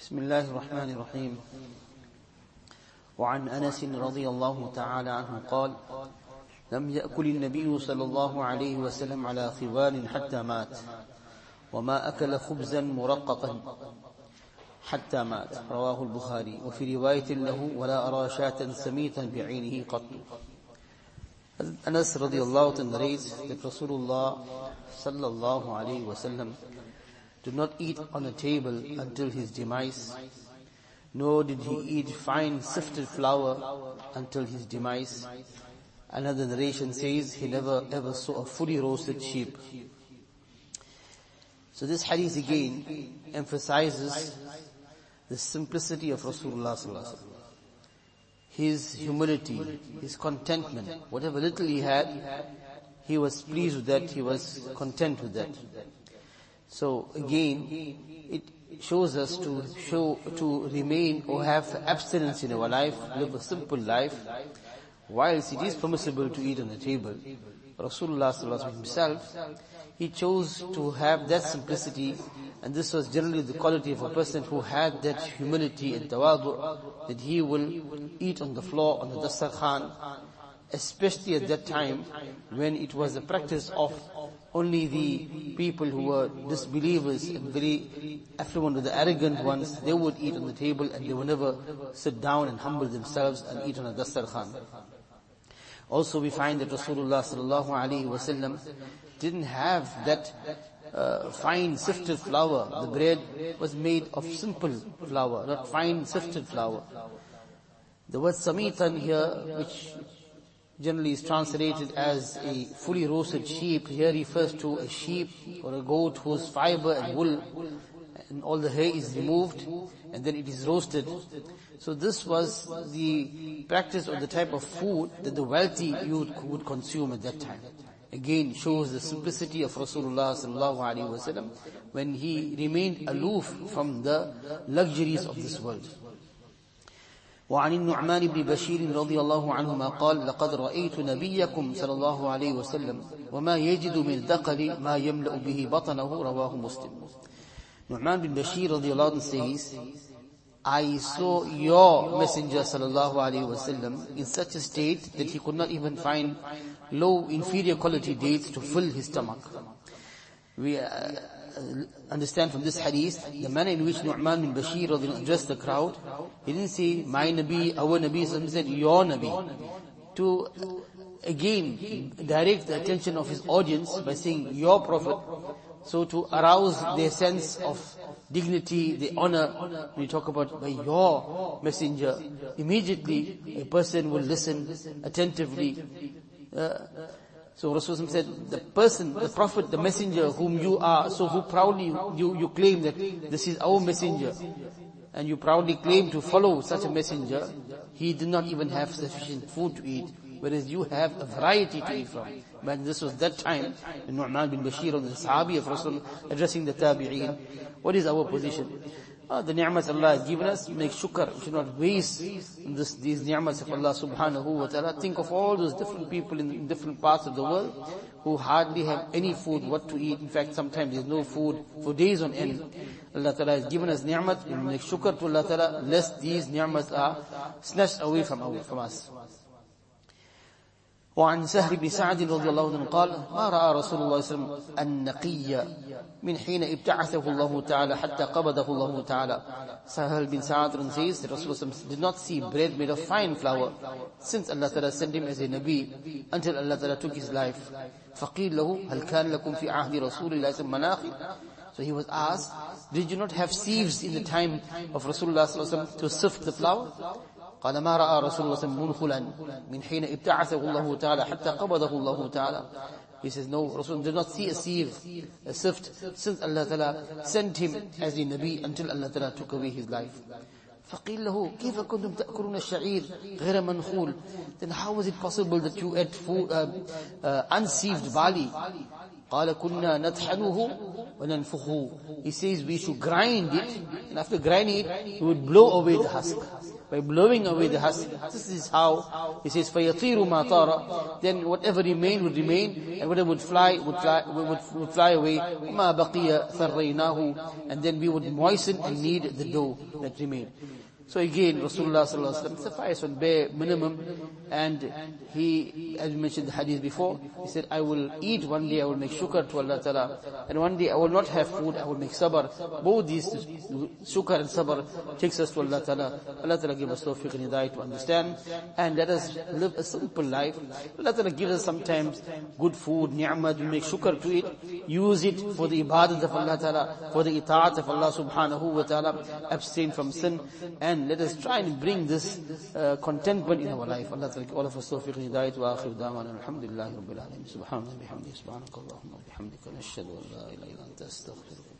بسم الله الرحمن الرحيم. وعن أنس رضي الله تعالى عنه قال: لم يأكل النبي صلى الله عليه وسلم على خوان حتى مات، وما أكل خبزا مرققا حتى مات. رواه البخاري. وفي رواية له: ولا أرى شاة سميتا بعينه قط. Anas radiallahu anhu narrates that Rasulullah sallallahu alayhi wa sallam did not eat on a table until his demise, nor did he eat fine sifted flour until his demise. Another narration says he never ever saw a fully roasted sheep. So this hadith again emphasizes the simplicity of Rasulullah sallallahu alaihi wasallam, his humility, his contentment. Whatever little he had, he was pleased with that, he was content with that. So again, it shows us to remain or have abstinence in our life, live a simple life. Whilst it is permissible to eat on the table, Rasulullah sallallahu alaihi wasallam himself, he chose to have that simplicity, and this was generally the quality of a person who had that humility and tawadu, that he will eat on the floor, on the dastarkhan, especially at that time when it was the practice of only the people who were disbelievers and very affluent or the arrogant ones. They would eat on the table and they would never sit down and humble themselves and eat on a dastarkhan. Also we find that Rasulullah sallallahu alaihi wasallam didn't have that fine sifted flour. The bread was made of simple flour, not fine sifted flour. The word samitan here, which generally is translated as a fully roasted sheep, here refers to a sheep or a goat whose fiber and wool and all the hair is removed and then it is roasted. So this was the practice or the type of food that the wealthy youth would consume at that time. Again shows the simplicity of Rasulullah sallallahu alaihi wasallam when he remained aloof from the luxuries of this world. وعن النعمان بن بشير رضي الله عنهما قال: لقد رأيت نبيكم صلى الله عليه وسلم وما يجد من ثقل ما يملأ به بطنه. رواه مسلم. Nu'man bin Bashir radiallahu anhu says, I saw your messenger sallallahu alayhi wasallam in such a state that he could not even find low inferior quality dates to fill his stomach. We understand from this hadith the manner in which Nu'man bin Bashir addressed the crowd. He didn't say my Nabi, our Nabi, he said your Nabi, to again direct the attention of his audience by saying your Prophet, so to arouse their sense of dignity, the honor. When you talk about by your messenger, immediately a person will listen attentively. So Rasulullah said, the person, the Prophet, the messenger whom you are, so who proudly you claim that this is our messenger, and you proudly claim to follow such a messenger, he did not even have sufficient food to eat, whereas you have a variety to eat from. But this was that time, when Nu'man bin Bashir, the Sahabi of Rasul, addressing the Tabi'een. What is our position? The ni'mas Allah has given us, make shukr. We should not waste these ni'mas of Allah subhanahu wa ta'ala. Think of all those different people in different parts of the world who hardly have any food, what to eat. In fact, sometimes there's no food for days on end. Allah ta'ala has given us ni'mat. We make shukr to Allah ta'ala, lest these ni'mas are snatched away from us. وعن سهل بن سعد رضي الله عنه قال: ما رأى رسول الله صلى الله عليه وسلم النقي من حين ابتعثه الله تعالى حتى قبضه الله تعالى. Sahal bin Sa'ad says that Rasulullah did not see bread made of fine flour since Allah Ta'ala sent him as a Nabi until Allah Ta'ala took his life. فقيل له هل كان لكم في عهد رسول الله صلى الله عليه وسلم. So he was asked, did you not have sieves in the time of Rasulullah sallallahu alaihi wasallam to sift the flour? قال ما رأى رسول الله صلى الله عليه وسلم منخلا من حين ابتعثه الله تعالى حتى قبضه الله تعالى. He says, no, Rasul did not see a sieve, a sift, since Allah Ta'ala sent him as a Nabi until Allah Ta'ala took away his life. فقيل له كيف كنتم تأكلون الشعير غير منخول. Then how was it possible that you ate food, unsieved barley? قال كنا نطحنه وننفخه. He says we should grind it, and after grinding it, we would blow away the husk. By blowing away the husk, this is how, he says, فَيَطِيرُ مَا طَارَ. Then whatever remained would remain, and whatever would fly away. مَا بَقِيَ ثَرَّيْنَاهُ. And then we would moisten and knead the dough that remained. So again, Rasulullah sallallahu alaihi wasallam sufficed on bare minimum, and he, as we mentioned the hadith before, he said, I will eat one day, I will make shukr to Allah Ta'ala, and one day I will not have food, I will make sabr. Both these, shukr and sabr, takes us to Allah Ta'ala. Allah Ta'ala give us tawfiq and hidayah to understand, and let us live a simple life. Allah Ta'ala gives us sometimes good food, ni'mah, we make shukr to it, use it for the ibadat of Allah Ta'ala, for the ita'at of Allah Subhanahu wa Ta'ala, abstain from sin, and let us try and bring this contentment in our life. Allah Ta'ala give all of us tawfiq and hidayah wa akhir da'wana alhamdulillahi rabbil alamin. Subhanallah bihamdihi, subhanakallahumma bihamdika, nashhadu an la ilaha illa anta, astaghfiruka.